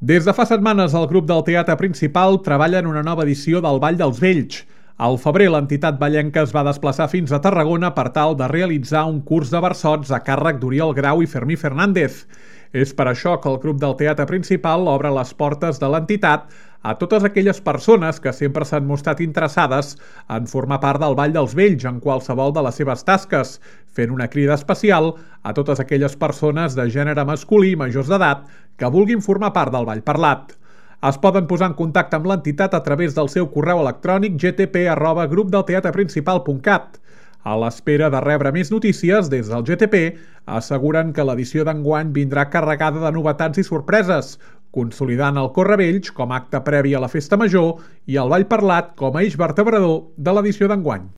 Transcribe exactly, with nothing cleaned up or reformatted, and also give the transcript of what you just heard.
Des de fa setmanes, el grup del Teatre Principal treballa en una nova edició del Ball dels Vells. Al febrer, l'entitat ballenca es va desplaçar fins a Tarragona per tal de realitzar un curs de versots a càrrec d'Oriol Grau i Fermí Fernández. És per això que el grup del Teatre Principal obre les portes de l'entitat a totes aquelles persones que sempre s'han mostrat interessades en formar part del Ball dels Vells en qualsevol de les seves tasques, fent una crida especial a totes aquelles persones de gènere masculí majors d'edat que vulguin formar part del ball parlat. Es poden posar en contacte amb l'entitat a través del seu correu electrònic g t p arroba grup del teatre principal punt cat. A l'espera de rebre més notícies, des del G T P asseguren que l'edició d'enguany vindrà carregada de novetats i sorpreses, consolidant el Correvells com a acte previ a la Festa Major i el Ball Parlat com a eix vertebrador de l'edició d'enguany.